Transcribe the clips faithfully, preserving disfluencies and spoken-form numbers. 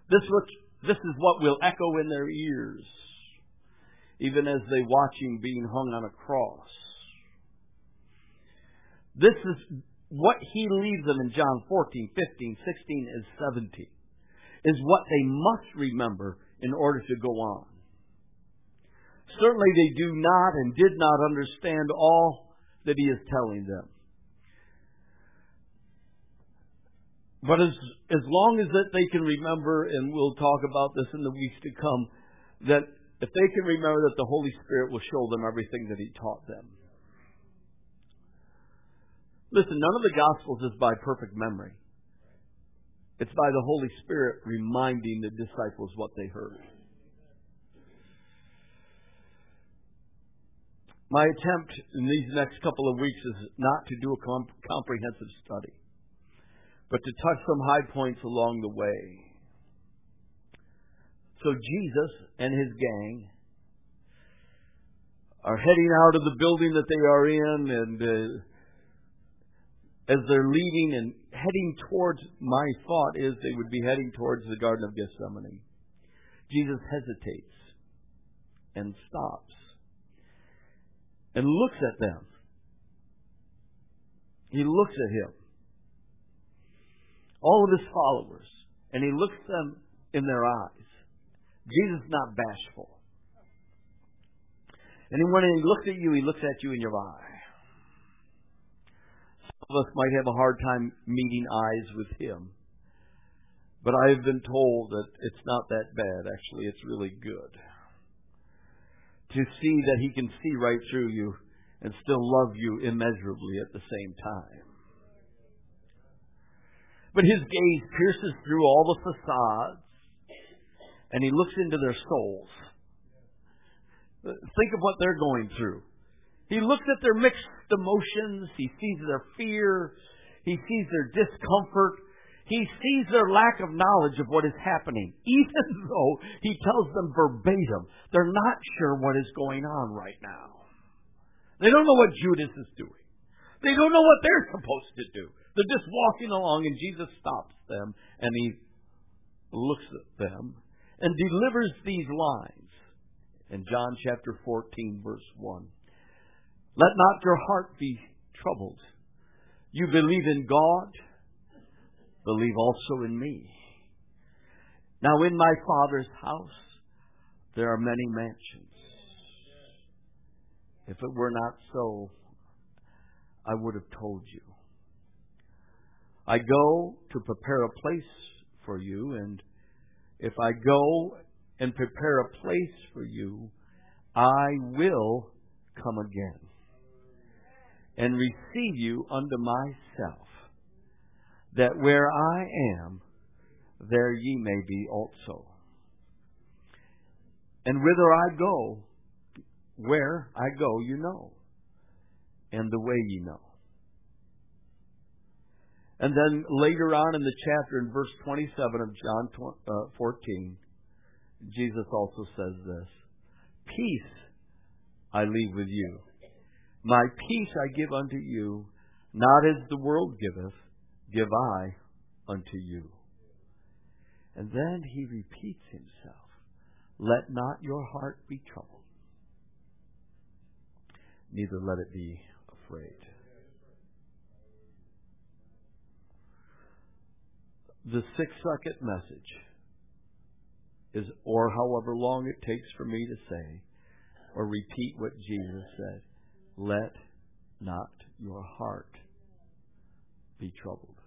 This, this is what will echo in their ears, even as they watch Him being hung on a cross. This is what He leaves them in John fourteen, fifteen, sixteen, and seventeen, is what they must remember in order to go on. Certainly they do not and did not understand all that He is telling them. But as, as long as that they can remember, and we'll talk about this in the weeks to come, that if they can remember that the Holy Spirit will show them everything that He taught them. Listen, none of the Gospels is by perfect memory. It's by the Holy Spirit reminding the disciples what they heard. My attempt in these next couple of weeks is not to do a comp- comprehensive study, but to touch some high points along the way. So Jesus and His gang are heading out of the building that they are in, and uh, as they're leaving and heading towards, my thought is they would be heading towards the Garden of Gethsemane. Jesus hesitates and stops and looks at them. He looks at Him, all of His followers, and He looks them in their eyes. Jesus is not bashful. And when He looks at you, He looks at you in your eye. Some of us might have a hard time meeting eyes with Him. But I have been told that it's not that bad. Actually, it's really good. To see that He can see right through you and still love you immeasurably at the same time. But His gaze pierces through all the facades, and He looks into their souls. Think of what they're going through. He looks at their mixed emotions. He sees their fear. He sees their discomfort. He sees their lack of knowledge of what is happening. Even though He tells them verbatim, they're not sure what is going on right now. They don't know what Judas is doing. They don't know what they're supposed to do. They're just walking along, and Jesus stops them, and He looks at them and delivers these lines in John chapter fourteen, verse one. Let not your heart be troubled. You believe in God, believe also in me. Now in my Father's house there are many mansions. If it were not so, I would have told you. I go to prepare a place for you, and if I go and prepare a place for you, I will come again and receive you unto myself, that where I am, there ye may be also. And whither I go, where I go, you know, and the way ye know. And then later on in the chapter, in verse twenty-seven of John fourteen, Jesus also says this: Peace I leave with you. My peace I give unto you, not as the world giveth, give I unto you. And then He repeats Himself. Let not your heart be troubled, neither let it be afraid. The six-second message is, or however long it takes for me to say or repeat what Jesus said, let not your heart be troubled.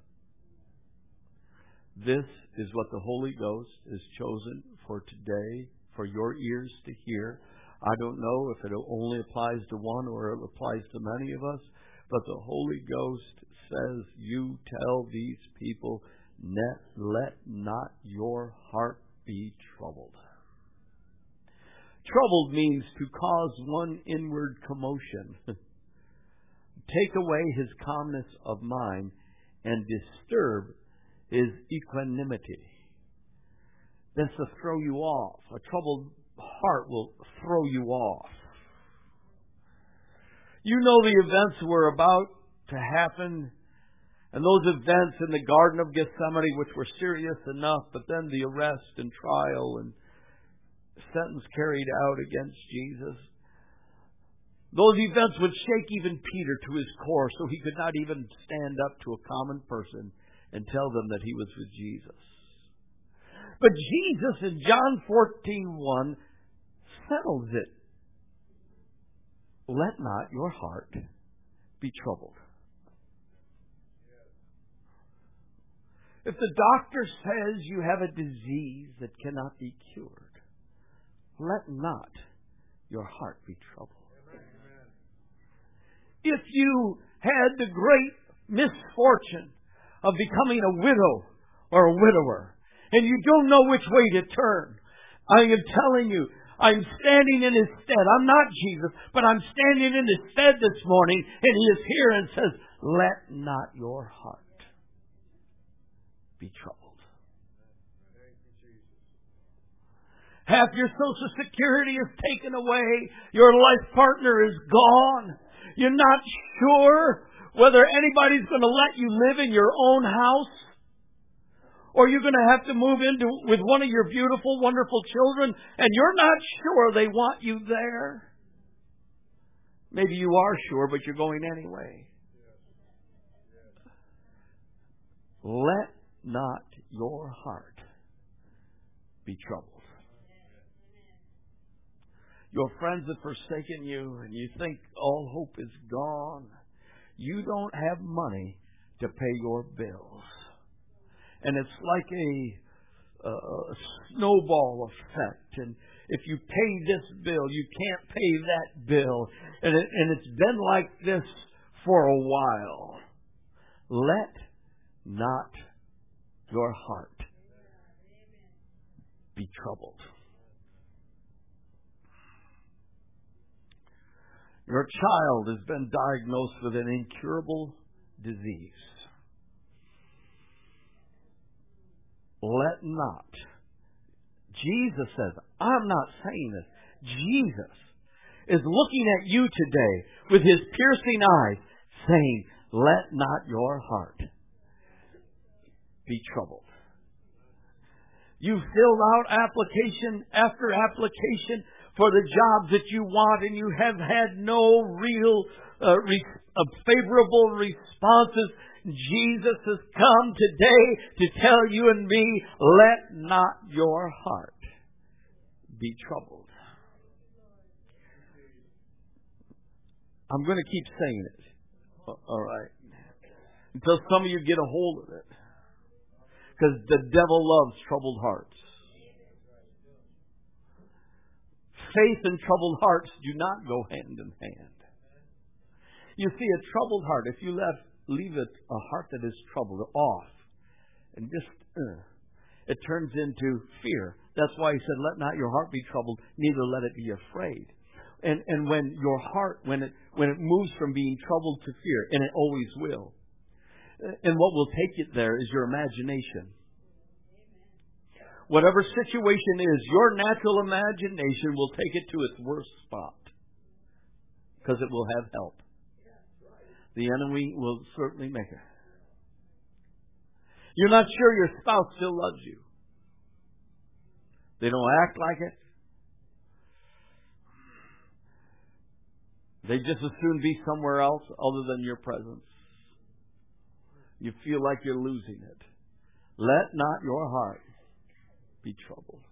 This is what the Holy Ghost is chosen for today, for your ears to hear. I don't know if it only applies to one or it applies to many of us, but the Holy Ghost says, you tell these people, let not your heart be troubled. Troubled means to cause one inward commotion, take away his calmness of mind, and disturb his equanimity. That's to throw you off. A troubled heart will throw you off. You know the events were about to happen, And those events in the Garden of Gethsemane, which were serious enough, but then the arrest and trial and sentence carried out against Jesus. Those events would shake even Peter to his core, so he could not even stand up to a common person and tell them that he was with Jesus. But Jesus in John fourteen one settles it. Let not your heart be troubled. If the doctor says you have a disease that cannot be cured, let not your heart be troubled. If you had the great misfortune of becoming a widow or a widower, and you don't know which way to turn, I am telling you, I'm standing in His stead. I'm not Jesus, but I'm standing in His stead this morning, and He is here and says, let not your heart be troubled. Half your Social Security is taken away. Your life partner is gone. You're not sure whether anybody's going to let you live in your own house, or you're going to have to move into with one of your beautiful, wonderful children, and you're not sure they want you there. Maybe you are sure, but you're going anyway. Let not your heart be troubled. Your friends have forsaken you, and you think all hope is gone. You don't have money to pay your bills. And it's like a, a snowball effect. And if you pay this bill, you can't pay that bill. And, it, and it's been like this for a while. Let not your heart be troubled. Your child has been diagnosed with an incurable disease. Let not. Jesus says, I'm not saying this. Jesus is looking at you today with His piercing eyes, saying, let not your heart be troubled. You've filled out application after application for the jobs that you want, and you have had no real uh, re- uh, favorable responses. Jesus has come today to tell you and me, let not your heart be troubled. I'm going to keep saying it. All right. Until some of you get a hold of it. Because the devil loves troubled hearts. Faith and troubled hearts do not go hand in hand. You see, a troubled heart, if you left, leave it a heart that is troubled off, and just, uh, it turns into fear. That's why He said, let not your heart be troubled, neither let it be afraid. And and when your heart, when it when it moves from being troubled to fear, and it always will, and what will take it there is your imagination. Whatever situation is, your natural imagination will take it to its worst spot. Because it will have help. The enemy will certainly make it. You're not sure your spouse still loves you. They don't act like it. They just as soon be somewhere else other than your presence. You feel like you're losing it. Let not your heart be troubled.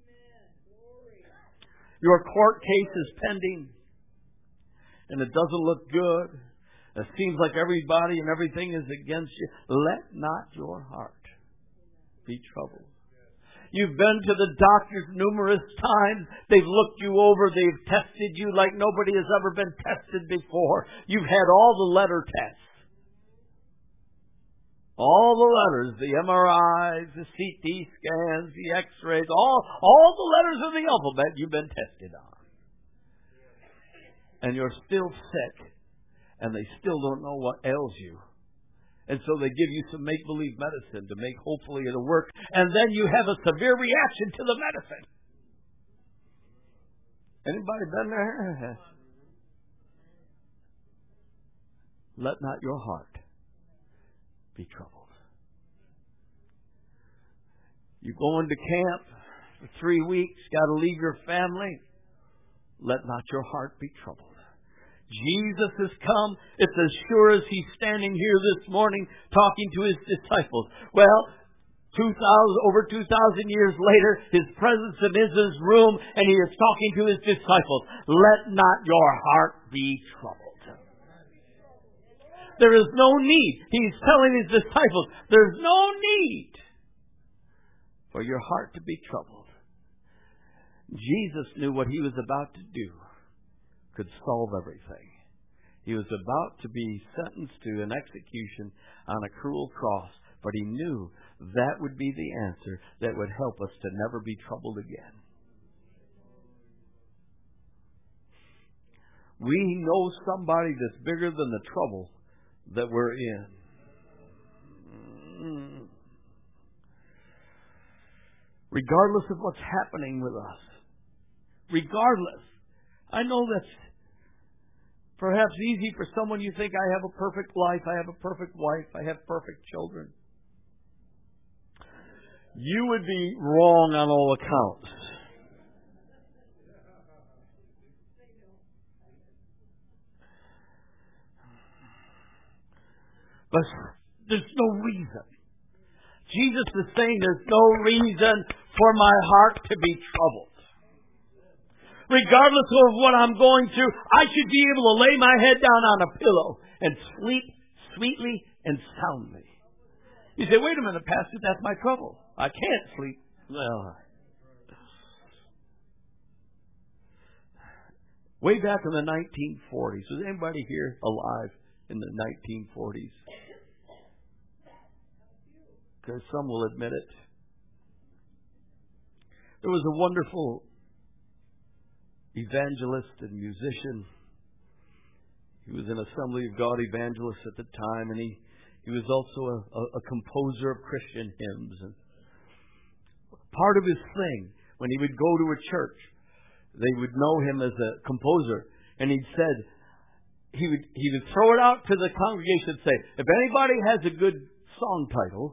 Your court case is pending, and it doesn't look good. It seems like everybody and everything is against you. Let not your heart be troubled. You've been to the doctors numerous times. They've looked you over. They've tested you like nobody has ever been tested before. You've had all the letter tests. All the letters, the M R Is, the C T scans, the X-rays, all, all the letters of the alphabet you've been tested on. And you're still sick, and they still don't know what ails you. And so they give you some make-believe medicine to make hopefully it'll work. And then you have a severe reaction to the medicine. Anybody been there? Let not your heart be troubled. You go into camp for three weeks, got to leave your family. Let not your heart be troubled. Jesus has come. It's as sure as He's standing here this morning talking to His disciples. Well, two thousand, over two thousand years later, His presence is in His room, and He is talking to His disciples. Let not your heart be troubled. There is no need. He's telling His disciples, there's no need for your heart to be troubled. Jesus knew what He was about to do could solve everything. He was about to be sentenced to an execution on a cruel cross, but He knew that would be the answer that would help us to never be troubled again. We know somebody that's bigger than the trouble that we're in. Regardless of what's happening with us. Regardless. I know that's perhaps easy for someone. You think, I have a perfect life, I have a perfect wife, I have perfect children. You would be wrong on all accounts. But there's no reason. Jesus is saying there's no reason for my heart to be troubled. Regardless of what I'm going through, I should be able to lay my head down on a pillow and sleep sweetly and soundly. You say, wait a minute, Pastor, that's my trouble. I can't sleep. Well, way back in the nineteen forties, was anybody here alive in the nineteen forties? Because some will admit it. There was a wonderful evangelist and musician. He was an Assembly of God evangelist at the time, and he, he was also a, a, a composer of Christian hymns. And part of his thing, when he would go to a church, they would know him as a composer, and he said, he would he would throw it out to the congregation and say, if anybody has a good song title,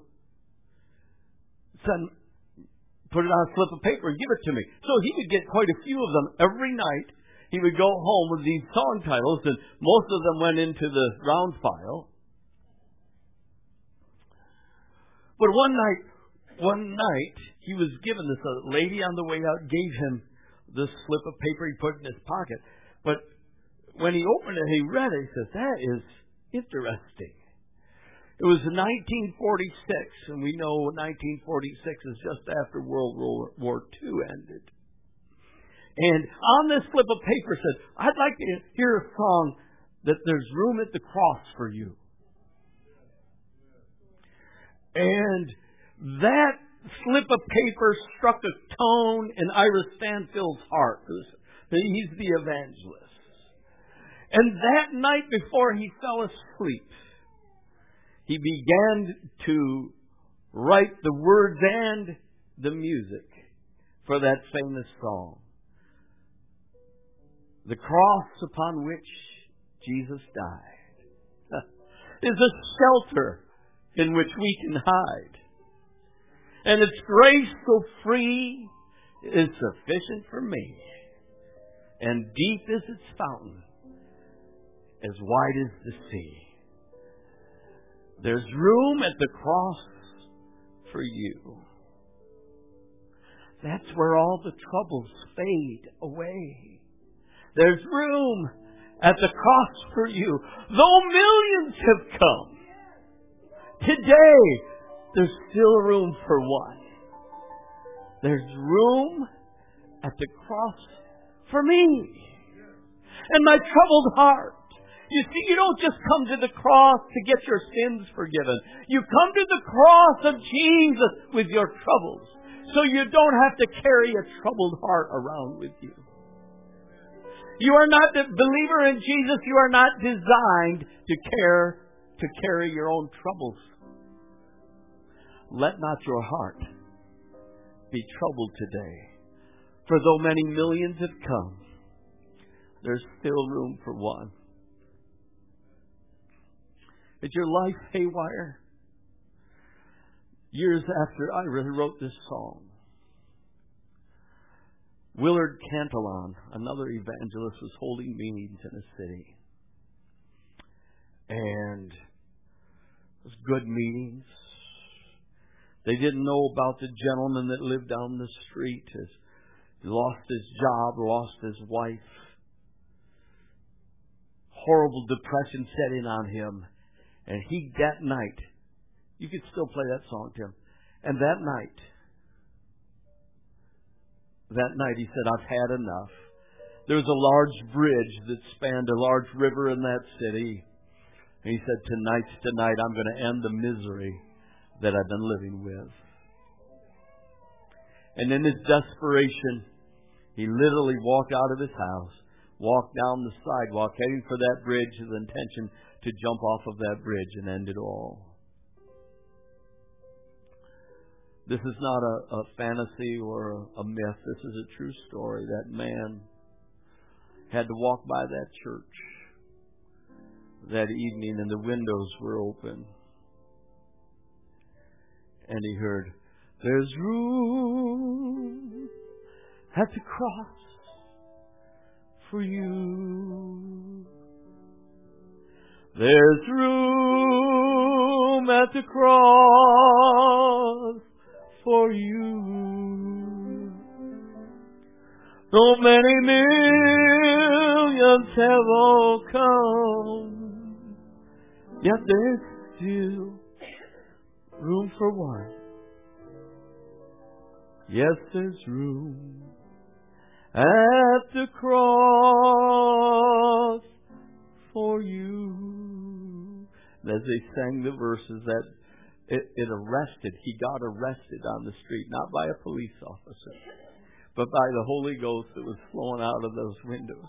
send put it on a slip of paper and give it to me. So he would get quite a few of them every night. He would go home with these song titles, and most of them went into the round file. But one night, one night, he was given this. A lady on the way out gave him this slip of paper he put in his pocket. But when he opened it, he read it. He says, that is interesting. It was in nineteen forty-six, and we know nineteen forty-six is just after World War Two ended. And on this slip of paper said, I'd like to hear a song that there's room at the cross for you. And that slip of paper struck a tone in Ira Stanfield's heart. He's the evangelist. And that night before he fell asleep, he began to write the words and the music for that famous song. The cross upon which Jesus died is a shelter in which we can hide. And its grace so free is sufficient for me. And deep is its fountain, as wide as the sea. There's room at the cross for you. That's where all the troubles fade away. There's room at the cross for you. Though millions have come, today there's still room for one. There's room at the cross for me and my troubled heart. You see, you don't just come to the cross to get your sins forgiven. You come to the cross of Jesus with your troubles, so you don't have to carry a troubled heart around with you. You are not the believer in Jesus. You are not designed to care to carry your own troubles. Let not your heart be troubled today. For though many millions have come, there's still room for one. Is your life haywire? years after I wrote this song, Willard Cantillon, another evangelist, was holding meetings in a city. And it was good meetings. They didn't know about the gentleman that lived down the street. He lost his job, lost his wife. Horrible depression set in on him. And he, that night, you could still play that song, Tim. And that night, that night he said, I've had enough. There was a large bridge that spanned a large river in that city. And he said, tonight's tonight. I'm going to end the misery that I've been living with. And in his desperation, he literally walked out of his house, walked down the sidewalk, heading for that bridge with the intention to jump off of that bridge and end it all. This is not a, a fantasy or a, a myth. This is a true story. That man had to walk by that church that evening, and the windows were open. And he heard, there's room at the cross for you. There's room at the cross for you. Though many millions have all come, yet there's still room for one. Yes, there's room at the cross for you. And as they sang the verses, that it, it arrested, he got arrested on the street, not by a police officer, but by the Holy Ghost that was flowing out of those windows.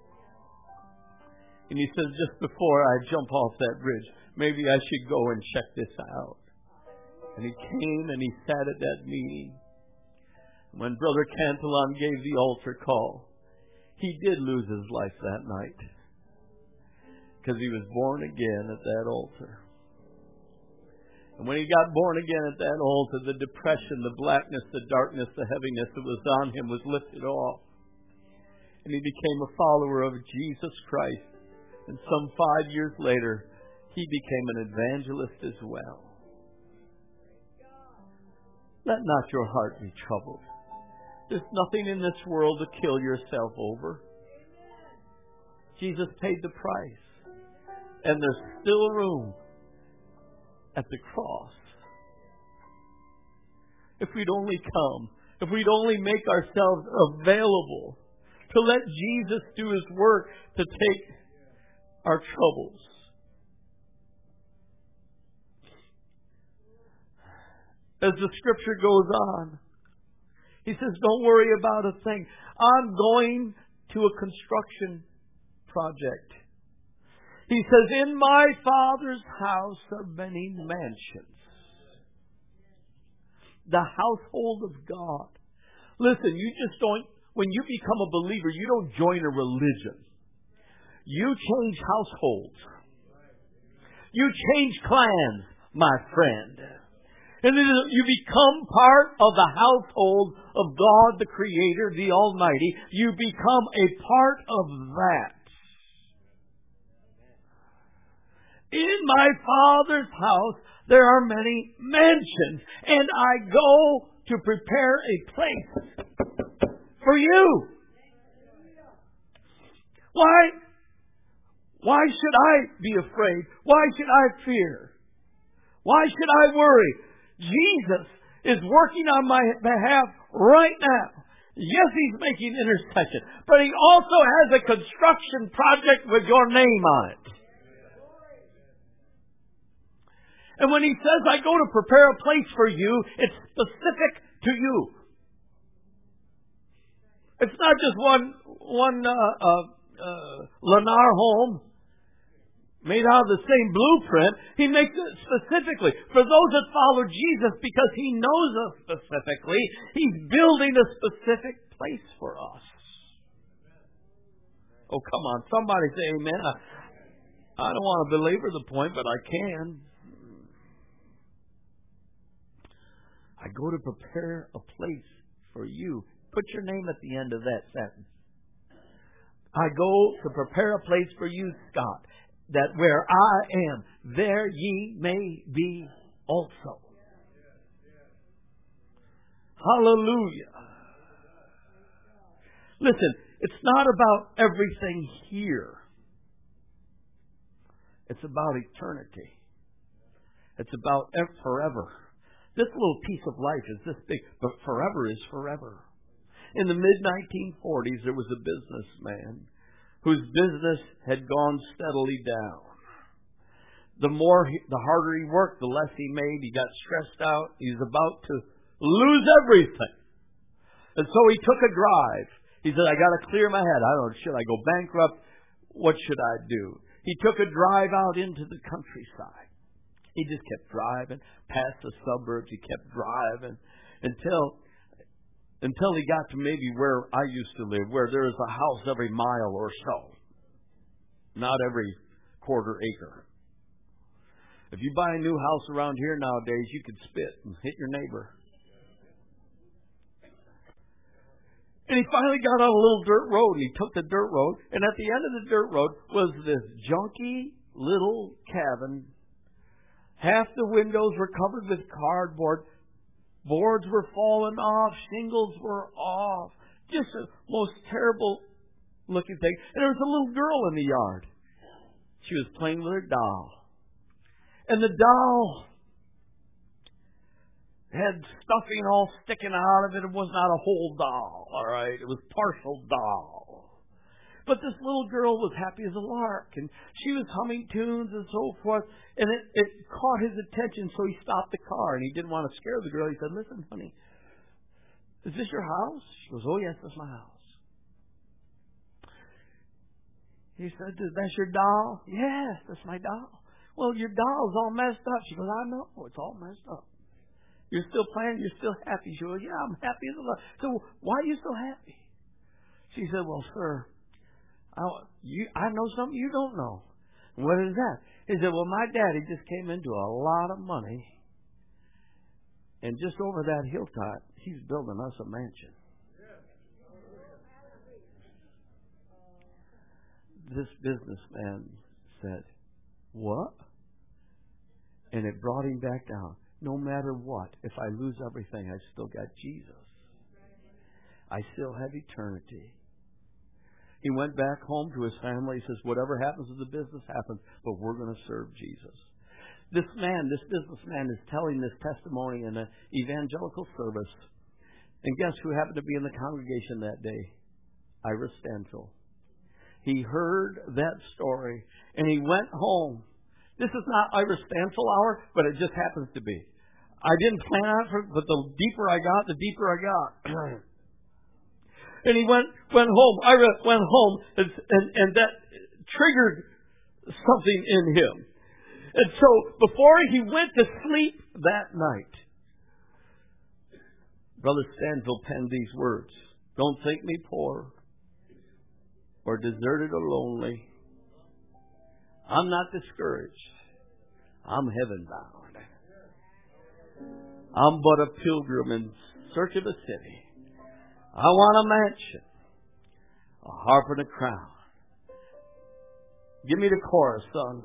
And he says, just before I jump off that bridge, maybe I should go and check this out. And he came and he sat at that meeting. When Brother Cantillon gave the altar call, he did lose his life that night, because he was born again at that altar. And when he got born again at that altar, the depression, the blackness, the darkness, the heaviness that was on him was lifted off. And he became a follower of Jesus Christ. And some five years later, he became an evangelist as well. Let not your heart be troubled. There's nothing in this world to kill yourself over. Jesus paid the price. And there's still room at the cross. If we'd only come, if we'd only make ourselves available to let Jesus do His work to take our troubles. As the scripture goes on, he says, don't worry about a thing. I'm going to a construction project. He says, in my Father's house are many mansions. The household of God. Listen, you just don't, when you become a believer, you don't join a religion. You change households. You change clans, my friend. And then you become part of the household of God, the Creator, the Almighty. You become a part of that. In my Father's house there are many mansions, and I go to prepare a place for you. Why? Why should I be afraid? Why should I fear? Why should I worry? Jesus is working on my behalf right now. Yes, He's making intercession, but He also has a construction project with your name on it. And when He says, I go to prepare a place for you, it's specific to you. It's not just one, one uh, uh, uh, Lennar home made out of the same blueprint. He makes it specifically for those that follow Jesus, because He knows us specifically. He's building a specific place for us. Oh, come on. Somebody say amen. I, I don't want to belabor the point, but I can. I go to prepare a place for you. Put your name at the end of that sentence. I go to prepare a place for you, Scott, that where I am, there ye may be also. Hallelujah. Listen, it's not about everything here. It's about eternity. It's about forever. This little piece of life is this big, but forever is forever. In the mid nineteen forties, there was a businessman whose business had gone steadily down. The more, he, the harder he worked, the less he made. He got stressed out. He was about to lose everything. And so he took a drive. He said, I got to clear my head. I don't know, should I go bankrupt? What should I do? He took a drive out into the countryside. He just kept driving past the suburbs. He kept driving until until he got to maybe where I used to live, where there is a house every mile or so, not every quarter acre. If you buy a new house around here nowadays, you could spit and hit your neighbor. And he finally got on a little dirt road, and he took the dirt road, and at the end of the dirt road was this junky little cabin. Half the windows were covered with cardboard. Boards were falling off. Shingles were off. Just a most terrible looking thing. And there was a little girl in the yard. She was playing with her doll. And the doll had stuffing all sticking out of it. It was not a whole doll, all right? It was partial doll. But this little girl was happy as a lark, and she was humming tunes and so forth, and it, it caught his attention, so he stopped the car, and he didn't want to scare the girl. He said, listen, honey, is this your house? She goes, oh, yes, that's my house. He said, that's your doll? Yes, that's my doll. Well, your doll's all messed up. She goes, I know, it's all messed up. You're still playing? You're still happy? She goes, yeah, I'm happy as a lark. So why are you so happy? She said, well, sir, I, you, I know something you don't know. What is that? He said, well, my daddy just came into a lot of money, and just over that hilltop, he's building us a mansion. This businessman said, what? And it brought him back down. No matter what, if I lose everything, I still got Jesus. I still have eternity. He went back home to his family. He says, whatever happens with the business happens, but we're going to serve Jesus. This man, this businessman is telling this testimony in an evangelical service. And guess who happened to be in the congregation that day? Ira Stanfill. He heard that story and he went home. This is not Ira Stanfill hour, but it just happens to be. I didn't plan on it, but the deeper I got, the deeper I got. And he went went home. Ira went home, and, and, and that triggered something in him. And so before he went to sleep that night, Brother Stanfill penned these words. Don't think me poor or deserted or lonely. I'm not discouraged. I'm heaven bound. I'm but a pilgrim in search of a city. I want a mansion, a harp and a crown. Give me the chorus, son.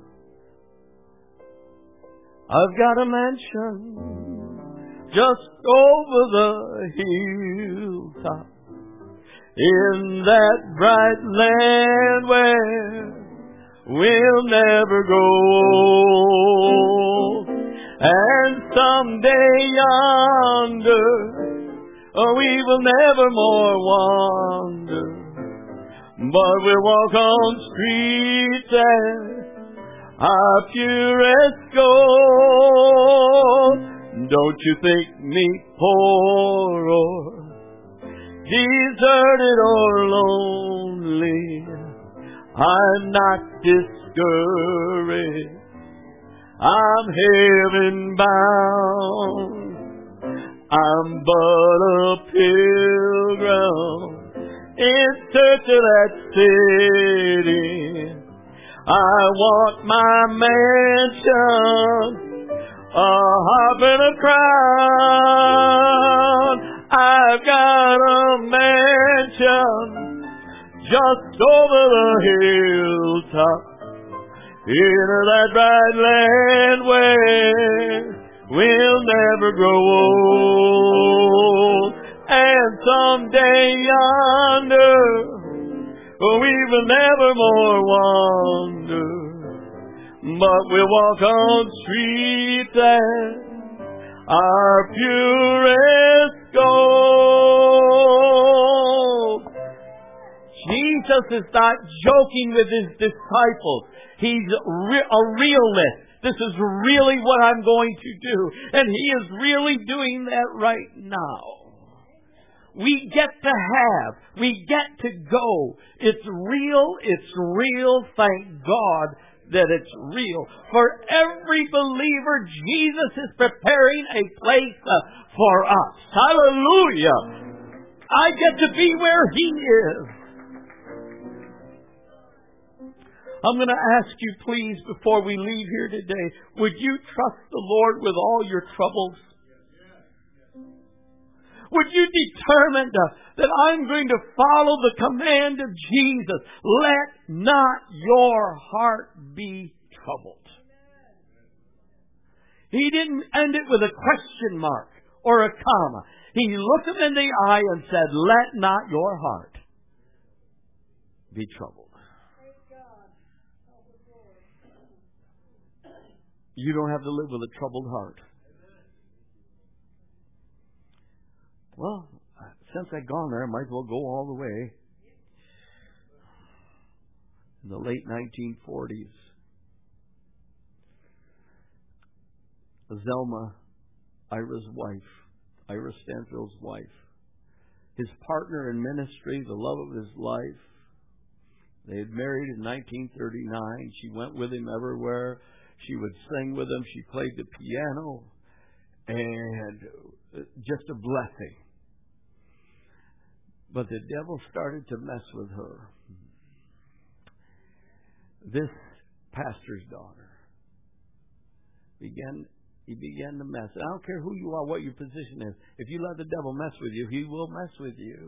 I've got a mansion just over the hilltop in that bright land where we'll never go. And someday yonder oh, we will never more wander, but we'll walk on streets as our purest gold. Don't you think me poor or deserted or lonely? I'm not discouraged. I'm heaven bound. I'm but a pilgrim in search of that city. I want my mansion, a harp and a crown. I've got a mansion just over the hilltop, in that bright land where we'll never grow old. And someday yonder we will never more wander, but we'll walk on streets that are purest gold. Jesus is not joking with His disciples. He's re- a realist. This is really what I'm going to do. And He is really doing that right now. We get to have. We get to go. It's real. It's real. Thank God that it's real. For every believer, Jesus is preparing a place uh, for us. Hallelujah. I get to be where He is. I'm going to ask you, please, before we leave here today, would you trust the Lord with all your troubles? Would you determine to, that I'm going to follow the command of Jesus? Let not your heart be troubled. He didn't end it with a question mark or a comma. He looked him in the eye and said, let not your heart be troubled. You don't have to live with a troubled heart. Well, since I've gone there, I might as well go all the way. In the late nineteen forties, Zelma, Ira's wife, Ira Stanfield's wife, his partner in ministry, the love of his life, they had married in nineteen thirty-nine. She went with him everywhere. She would sing with him. She played the piano. And just a blessing. But the devil started to mess with her. This pastor's daughter began, he began to mess. I don't care who you are, what your position is. If you let the devil mess with you, he will mess with you.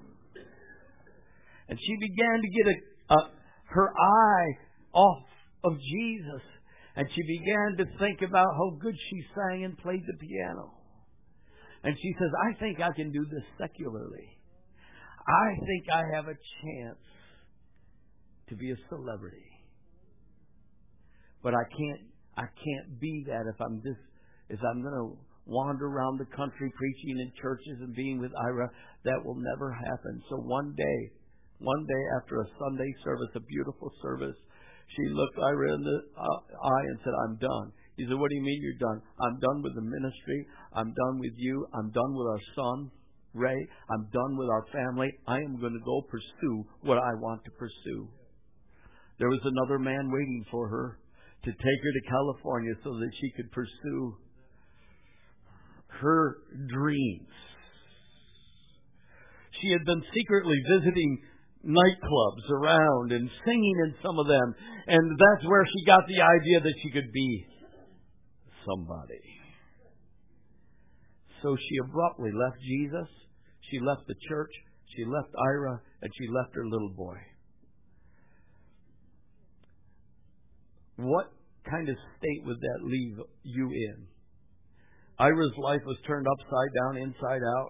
And she began to get a, a, her eye off of Jesus. And she began to think about how good she sang and played the piano. And she says, I think I can do this secularly. I think I have a chance to be a celebrity. But I can't I can't be that if I'm this if I'm going to wander around the country preaching in churches and being with Ira. That will never happen. So one day, one day after a Sunday service, a beautiful service, she looked Ira in the eye and said, I'm done. He said, what do you mean you're done? I'm done with the ministry. I'm done with you. I'm done with our son, Ray. I'm done with our family. I am going to go pursue what I want to pursue. There was another man waiting for her to take her to California so that she could pursue her dreams. She had been secretly visiting nightclubs around and singing in some of them. And that's where she got the idea that she could be somebody. So she abruptly left Jesus. She left the church. She left Ira. And she left her little boy. What kind of state would that leave you in? Ira's life was turned upside down, inside out.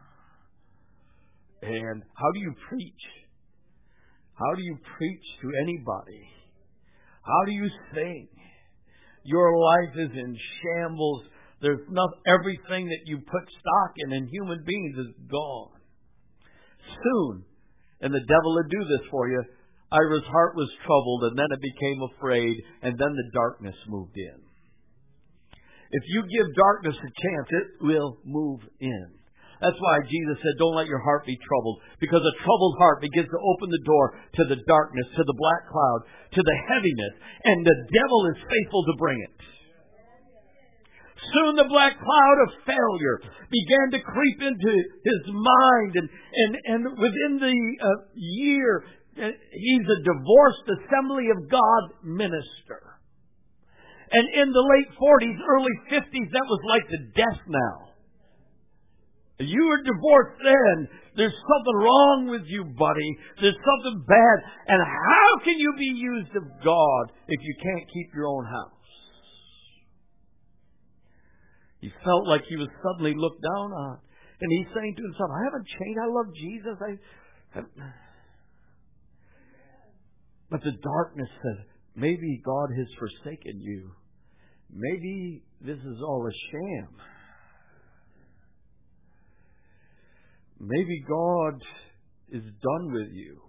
And how do you preach? How do you preach to anybody? How do you sing? Your life is in shambles. There's not everything that you put stock in in human beings is gone. Soon, and the devil would do this for you, Ira's heart was troubled, and then it became afraid, and then the darkness moved in. If you give darkness a chance, it will move in. That's why Jesus said, don't let your heart be troubled. Because a troubled heart begins to open the door to the darkness, to the black cloud, to the heaviness. And the devil is faithful to bring it. Soon the black cloud of failure began to creep into his mind. And, and, and within the uh, year, he's a divorced Assembly of God minister. And in the late forties, early fifties, that was like the death knell. You were divorced then. There's something wrong with you, buddy. There's something bad. And how can you be used of God if you can't keep your own house? He felt like he was suddenly looked down on. And he's saying to himself, I haven't changed. I love Jesus. I, I... But the darkness said, maybe God has forsaken you. Maybe this is all a sham. Maybe God is done with you.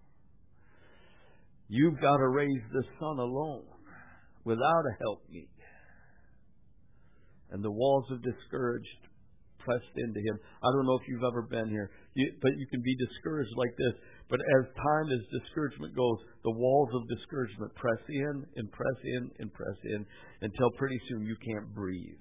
You've got to raise the son alone without a helpmeet. And the walls of discouraged pressed into him. I don't know if you've ever been here, you, but you can be discouraged like this. But as time, as discouragement goes, the walls of discouragement press in and press in and press in until pretty soon you can't breathe.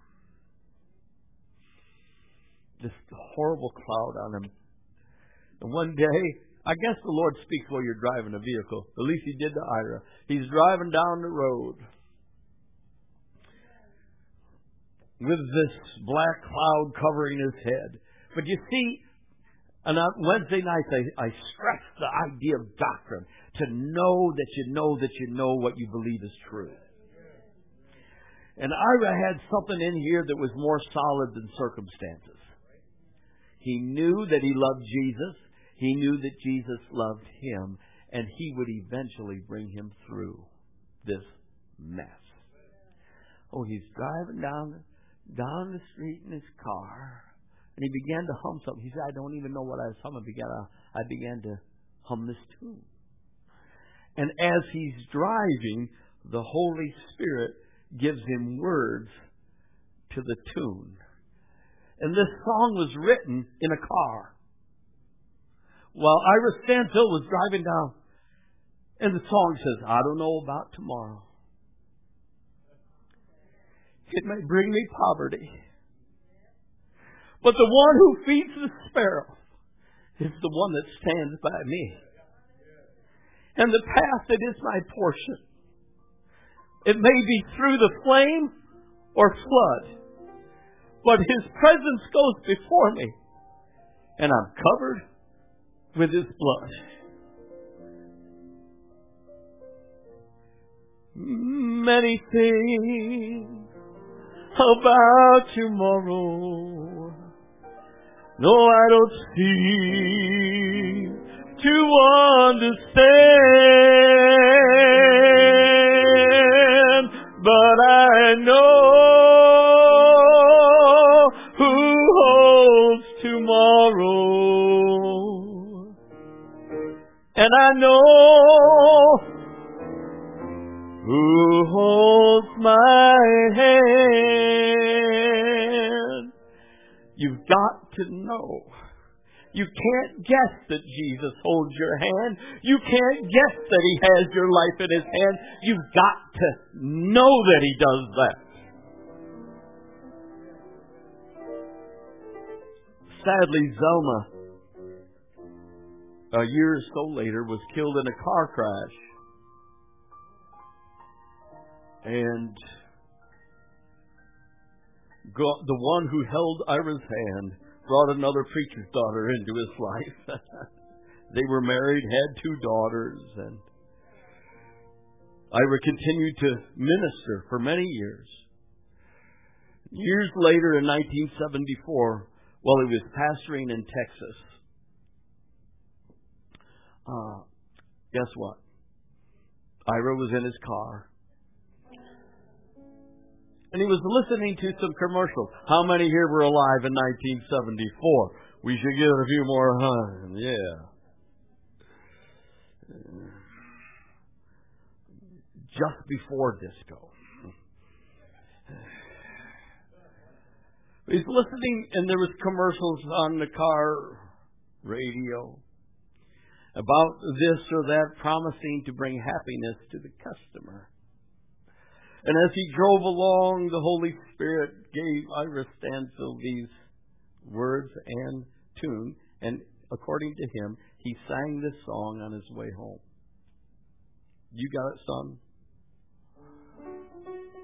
This horrible cloud on him. And one day, I guess the Lord speaks while you're driving a vehicle. At least He did to Ira. He's driving down the road with this black cloud covering his head. But you see, and on Wednesday nights I, I stress the idea of doctrine. To know that you know that you know what you believe is true. And Ira had something in here that was more solid than circumstances. He knew that he loved Jesus. He knew that Jesus loved him. And He would eventually bring him through this mess. Oh, he's driving down, down the street in his car. And he began to hum something. He said, I don't even know what I was humming. I began to, I began to hum this tune. And as he's driving, the Holy Spirit gives him words to the tune. And this song was written in a car. While Ira Stanfill was driving down. And the song says, I don't know about tomorrow. It may bring me poverty. But the one who feeds the sparrow is the one that stands by me. And the path that is my portion, it may be through the flame or flood, but His presence goes before me, and I'm covered with His blood. Many things about tomorrow, no, I don't seem to understand, but I know who holds tomorrow, and I know who holds my hand. You've got to know. You can't guess that Jesus holds your hand. You can't guess that He has your life in His hand. You've got to know that He does that. Sadly, Zelma, a year or so later, was killed in a car crash. And God, the one who held Ira's hand, brought another preacher's daughter into his life. They were married, had two daughters, and Ira continued to minister for many years. Years later, in nineteen seventy-four, while he was pastoring in Texas, uh, guess what? Ira was in his car. And he was listening to some commercials. How many here were alive in nineteen seventy-four? We should give it a few more hands. Yeah. Just before disco. He's listening, and there was commercials on the car radio about this or that, promising to bring happiness to the customer. And as he drove along, the Holy Spirit gave Ira Stanfill these words and tune. And according to him, he sang this song on his way home. You got it, son?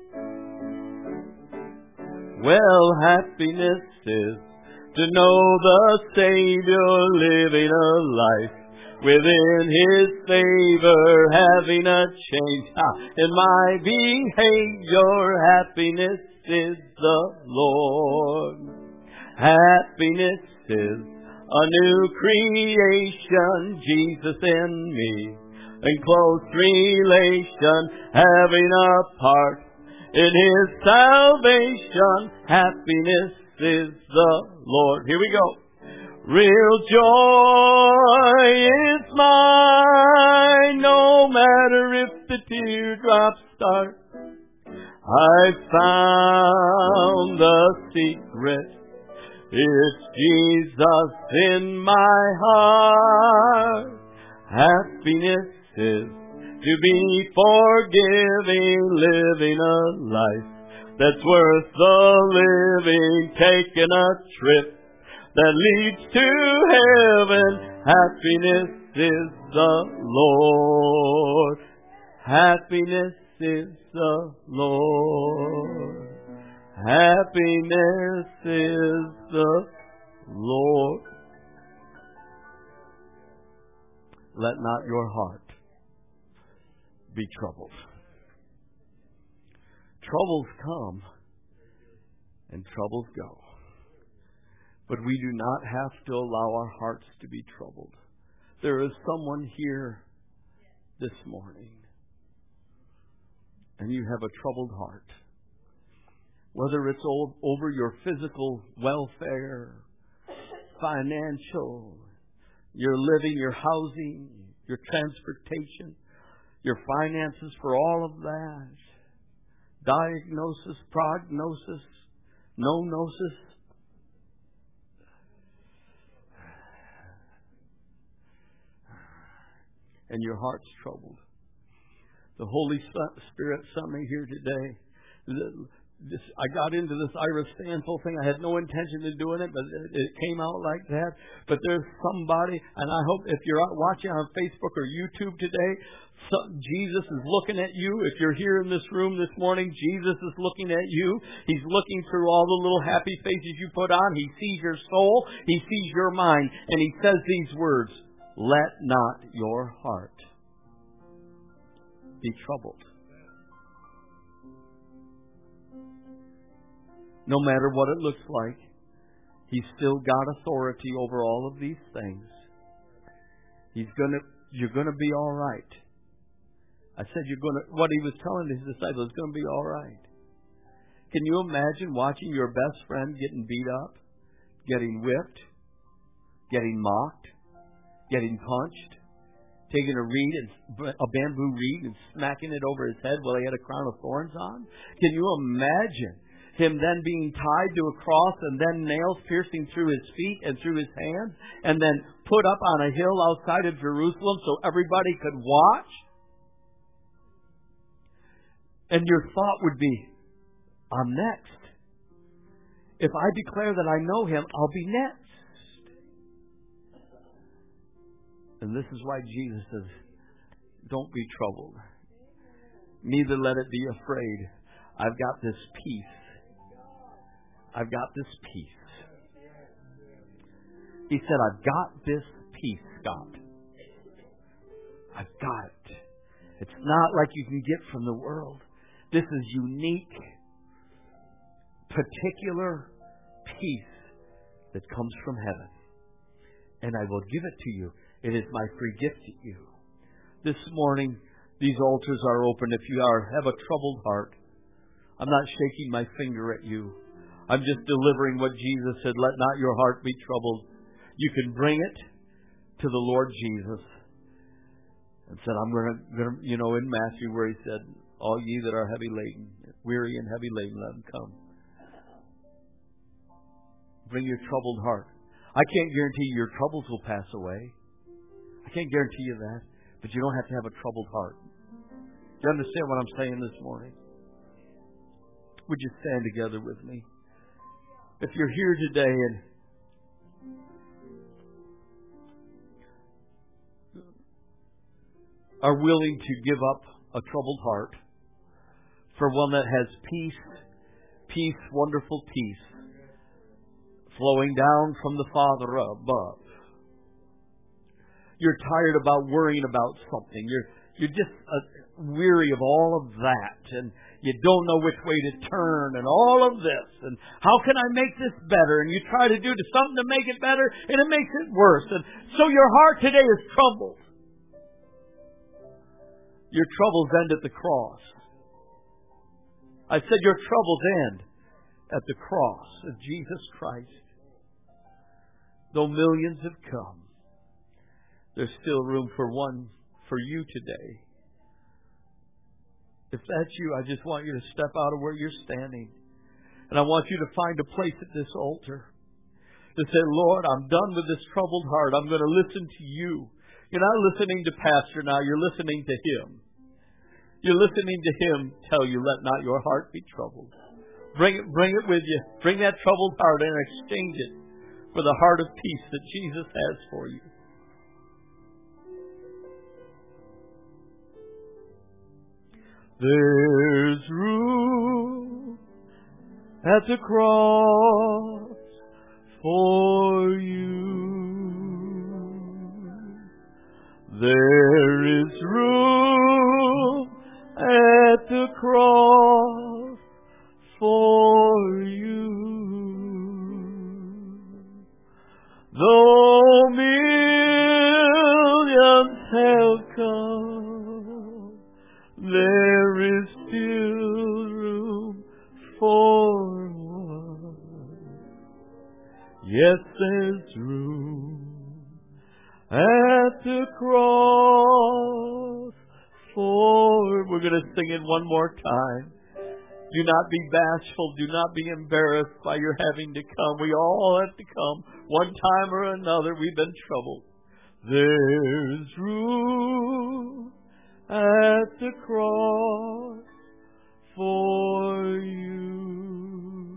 Well, happiness is to know the Savior living a life within His favor, having a change ah, in my behavior. Happiness is the Lord. Happiness is a new creation, Jesus in me, in close relation, having a part in His salvation. Happiness is the Lord. Here we go. Real joy is mine, no matter if the teardrops start. I found the secret. It's Jesus in my heart. Happiness is to be forgiving, living a life that's worth the living, taking a trip that leads to heaven. Happiness is the Lord. Happiness is the Lord. Happiness is the Lord. Let not your heart be troubled. Troubles come and troubles go. But we do not have to allow our hearts to be troubled. There is someone here this morning, and you have a troubled heart. Whether it's over your physical welfare, financial, your living, your housing, your transportation, your finances, for all of that, diagnosis, prognosis, no-gnosis, and your heart's troubled. The Holy Spirit sent me here today. This, I got into this Ira Stanfill thing. I had no intention of doing it, but it, it came out like that. But there's somebody, and I hope if you're watching on Facebook or YouTube today, so Jesus is looking at you. If you're here in this room this morning, Jesus is looking at you. He's looking through all the little happy faces you put on. He sees your soul. He sees your mind. And He says these words, let not your heart be troubled. No matter what it looks like, He's still got authority over all of these things. He's gonna, you're gonna be all right. I said you're gonna. What He was telling His disciples is gonna be all right. Can you imagine watching your best friend getting beat up, getting whipped, getting mocked, getting punched, taking a reed and a bamboo reed and smacking it over his head while he had a crown of thorns on? Can you imagine him then being tied to a cross and then nails piercing through his feet and through his hands and then put up on a hill outside of Jerusalem so everybody could watch? And your thought would be, I'm next. If I declare that I know Him, I'll be next. And this is why Jesus says, don't be troubled. Neither let it be afraid. I've got this peace. I've got this peace. He said, I've got this peace, Scott. I've got it. It's not like you can get from the world. This is unique, particular peace that comes from heaven. And I will give it to you. It is my free gift to you. This morning, these altars are open. If you are have a troubled heart, I'm not shaking my finger at you. I'm just delivering what Jesus said, let not your heart be troubled. You can bring it to the Lord Jesus. And said, I'm going to, you know, in Matthew where He said, all ye that are heavy laden, weary and heavy laden, let them come. Bring your troubled heart. I can't guarantee your troubles will pass away. I can't guarantee you that. But you don't have to have a troubled heart. Do you understand what I'm saying this morning? Would you stand together with me? If you're here today and are willing to give up a troubled heart for one that has peace, peace, wonderful peace, flowing down from the Father above. You're tired about worrying about something. You're you're just uh, weary of all of that, and you don't know which way to turn, and all of this, and how can I make this better? And you try to do something to make it better, and it makes it worse. And so your heart today is troubled. Your troubles end at the cross. I said your troubles end at the cross of Jesus Christ. Though millions have come, there's still room for one for you today. If that's you, I just want you to step out of where you're standing. And I want you to find a place at this altar to say, Lord, I'm done with this troubled heart. I'm going to listen to you. You're not listening to Pastor now. You're listening to Him. You're listening to Him tell you, let not your heart be troubled. Bring it, bring it with you. Bring that troubled heart and exchange it for the heart of peace that Jesus has for you. There's room at the cross for you. There is room at the cross for you. Though millions have come, there is still room for one. Yes, there's room at the cross for... We're going to sing it one more time. Do not be bashful. Do not be embarrassed by your having to come. We all have to come. One time or another, we've been troubled. There's room at the cross for you.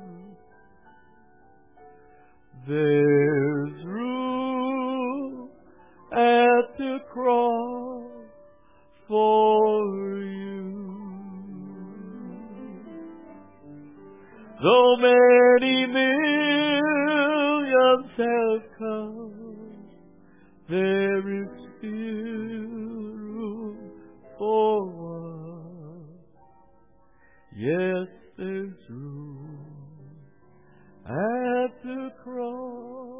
There's room at the cross for you. Though many millions have come, there is still room for one. Yes, there's room at the cross